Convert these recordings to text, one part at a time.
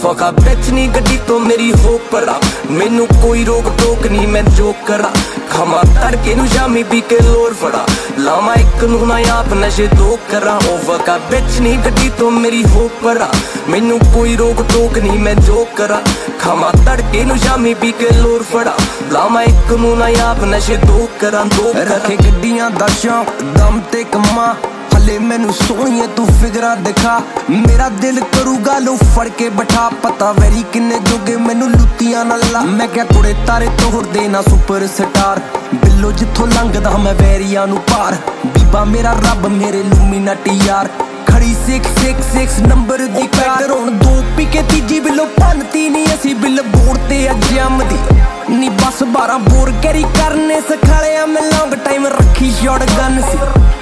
ਫੋਕਾ ਵਿੱਚ ਨੀ ਗੱਡੀ ਤੋਂ ਮੇਰੀ ਹੋ ਪਰਾ, ਮੈਨੂੰ ਕੋਈ ਰੋਕ ਟੋਕ ਨਹੀਂ ਮੈਂ ਜੋ ਕਰਾਂ। ਖਾਵਾਂ ਤੜਕੇ ਨੂੰ ਸ਼ਾਮੀ ਪੀ ਕੇ ਲੋਰ ਫੜਾ, ਲਾਵਾਂ ਇੱਕ ਨੂੰ ਨਾ ਆਪ ਨਸ਼ੇ ਦੋ ਕਰਾਂ। ਉਹ ਫੋਕਾ ਵਿੱਚ ਨੀ ਗੱਡੀ ਤੋਂ ਮੇਰੀ ਹੋ ਪਰਾ, ਮੈਨੂੰ ਕੋਈ ਰੋਕ ਟੋਕ ਨਹੀਂ ਮੈਂ ਜੋ ਕਰਾਂ। ਖਾਵਾਂ ਤੜਕੇ ਨੂੰ ਸ਼ਾਮੀ ਪੀ ਕੇ ਲੋਰ ਫੜਾ, ਲਾਵਾਂ ਇੱਕ ਨੂੰ ਨਾ ਆਪ ਨਸ਼ੇ ਦੋ ਕਰਾਂ। ਰੱਖੇ ਗੱਡੀਆਂ ਦਾ ਸ਼ੌਂਕ ਦਮ ਤੇ ਕੰਮਾਂ, ਹਲੇ ਮੈਨੂੰ ਸੋਹਣੀਏ ਤੂੰ ਫਿਗਰਾਂ ਦਿਖਾ। ਮੇਰਾ ਦਿਲ ਕਰੂਗਾ ਲੋ ਫੜ ਕੇ ਬਿਠਾ, ਪਤਾ ਵੈਰੀ ਕਿੰਨੇ ਜੋਗੇ ਮੈਨੂੰ ਲੁੱਤੀਆਂ ਨਾ ਲਾ। ਮੈਂ ਕਿਹਾ ਕੁੜੇ ਤਾਰੇ ਤੋੜਦੇ ਨਾ ਸੁਪਰ ਸਟਾਰ, ਬਿੱਲੋ ਜਿੱਥੋਂ ਲੰਘਦਾ ਮੈਂ ਵੈਰੀਆਂ ਨੂੰ ਪਾਰ। ਬੀਬਾ ਮੇਰਾ ਰੱਬ ਮੇਰੇ ਲੂਮੀਨਾਟੀ ਯਾਰ, ਖੜੀ 666 ਨੰਬਰ ਦੀ ਕਾਰ। ਹੁਣ ਦੋ ਪੀ ਕੇ ਤੀਜੀ ਬਿੱਲੋ ਭੰਨਤੀ ਨੀ ਅਸੀਂ ਬਿੱਲ ਬੋਰਡ ਤੇ ਜੰਮਦੀ ਨੀ, ਬਸ 12 ਬੋਰ ਕੈਰੀ ਕਰਨੇ ਸਿਖਾਲਿਆ ਮੈਂ। ਲੌਂਗ ਟਾਈਮ ਰੱਖੀ ਸ਼ਾਟ ਗਨ ਸੀ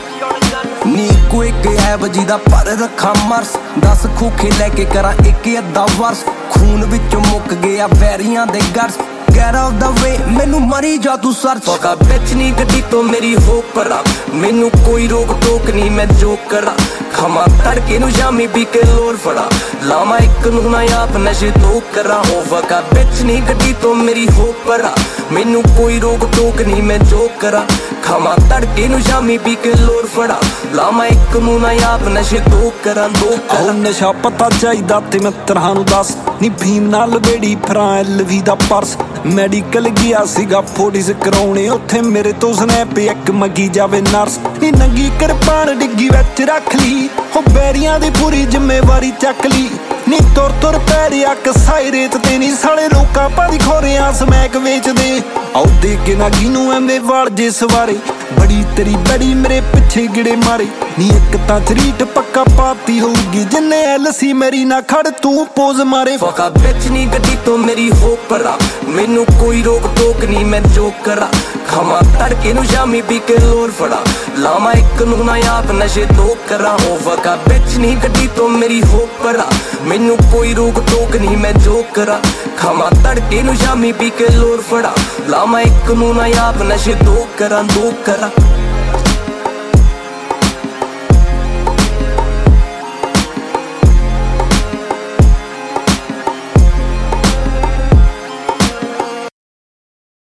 ਨੀ, ਕੋਈ ਐਬ ਜਿਹਦਾ ਪਰ ਰੱਖਾਂ ਮਰਸ। 10 ਖੋਖੇ ਲੈ ਕੇ ਕਰਾਂ ਇੱਕ ਅੱਧਾ ਵਰਸ, ਖੂਨ ਵਿੱਚੋਂ ਮੁੱਕ ਗਿਆ ਵੈਰੀਆਂ ਦੇ ਗਰਸ। Get out the way ਮੈਨੂੰ ਮਰੀ ਜਾ ਤੂੰ ਸਰਚ। ਫੋਕਾ ਵਿੱਚ ਨੀ ਗੱਡੀ ਤੋਂ ਮੇਰੀ ਹੋ ਪਰਾ, ਮੈਨੂੰ ਕੋਈ ਰੋਕ ਟੋਕ ਨਹੀਂ ਮੈਂ ਜੋ ਕਰਾਂ। ਖਾਵਾਂ ਤੜਕੇ ਨੂੰ ਸ਼ਾਮੀ ਪੀ ਕੇ ਲੋਰ ਫੜਾ, ਲਾਵਾਂ ਇੱਕ ਨੂੰ ਨਾ ਆਪ ਨਸ਼ੇ ਦੋ ਕਰਾਂ। ਉਹ ਫੋਕਾ ਵਿੱਚ ਨੀ ਗੱਡੀ ਤੋਂ ਮੇਰੀ ਹੋ ਪਰਾ, ਮੈਨੂੰ ਕੋਈ ਰੋਕ ਟੋਕ ਨਹੀਂ ਮੈਂ ਜੋ ਕਰਾਂ। ਖਾਵਾਂ ਤੜਕੇ ਨੂੰ ਸ਼ਾਮੀ ਪੀ ਕੇ ਲੋਰ ਫੜਾ, ਲਾਵਾਂ ਇੱਕ ਨੂੰ ਨਾ ਆਪ ਨਸ਼ੇ ਦੋ ਕਰਾਂ। ਉਹ ਨਸ਼ਾ ਪਤਾ ਚਾਹੀਦਾ ਤੇ ਮਿੱਤਰਾਂ ਨੂੰ ਦੱਸ ਨੀ, ਭੀਮ ਨਾਲ ਬੇੜੀ ਫਰਾਂ LV ਦਾ ਪਰਸ। ਮੈਡੀਕਲ ਗਿਆ ਸੀਗਾ 40s ਕਰਾਉਣੇ, ਉੱਥੇ ਮੇਰੇ ਤੋਂ ਸਨੈਪ ਇੱਕ ਮੰਗੀ ਜਾਵੇ ਨਰਸ। ਨੀ ਨੰਗੀ ਕਿਰਪਾਨ ਡਿੱਗੀ ਵਿੱਚ ਰੱਖ ਲਈ, ਉਹ ਬੈਰੀਆਂ ਦੀ ਪੂਰੀ ਜ਼ਿੰਮੇਵਾਰੀ ਚੱਕ ਲਈ। ਨੀ ਤੁਰ ਤੁਰ ਪੈ ਰਿਆ ਕਸਾਈ ਰੇਤ ਤੇ, ਨੀ ਸਾਲੇ ਲੋਕਾਂ ਭਾਦੀ ਖੋਰਿਆਂ ਸਮੈਕ ਵੇਚਦੇ। ਆਉ ਦੇ ਕੇ ਨਾ ਨੂੰ ਐਵੇਂ ਵਾਲ ਜੇ ਸਵਾਰੇ, ਬੜੀ ਤੇਰੀ ਬੜੀ ਮੇਰੇ ਪਿੱਛੇ ਗਿੜੇ ਮਾਰੇ। ਨੀ ਇੱਕ ਤਾਂ ਚਰੀਟ ਪੱਕਾ ਪਾਤੀ ਹੋਊਗੀ, ਜਿੰਨੇ LC ਮੇਰੀ ਨਾ ਖੜ ਤੂੰ ਪੋਜ਼ ਮਾਰੇ। ਫੋਕਾ ਵਿੱਚ ਨੀ ਗੱਡੀ ਤੋਂ ਮੇਰੀ ਹੋ ਪਰਾ, ਮੈਨੂੰ ਕੋਈ ਰੋਕ ਟੋਕ ਨਹੀਂ ਮੈਂ ਜੋ ਕਰਾਂ। ਖਾਵਾਂ ਤੜਕੇ ਨੂੰ ਸ਼ਾਮੀ ਪੀ ਕੇ ਲੋਰ ਫੜਾ, ਲਾਵਾਂ ਇੱਕ ਨੂੰ ਨਾ ਆਪ ਨਸ਼ੇ ਦੋ ਕਰਾਂ। ਉਹ ਫੋਕਾ ਵਿੱਚ ਨੀ ਗੱਡੀ ਤੋਂ ਮੇਰੀ ਹੋ ਪਰਾ, ਮੈਨੂੰ ਕੋਈ ਰੋਕ ਟੋਕ ਨਹੀਂ ਮੈਂ ਜੋ ਕਰਾਂ। ਖਾਵਾਂ ਤੜਕੇ ਨੂੰ ਸ਼ਾਮੀ ਪੀ ਕੇ ਲੋਰ ਫੜਾ, ਲਾਵਾਂ ਇੱਕ ਨੂੰ ਨਾ ਆਪ ਨਸ਼ੇ ਦੋ ਕਰਾਂ।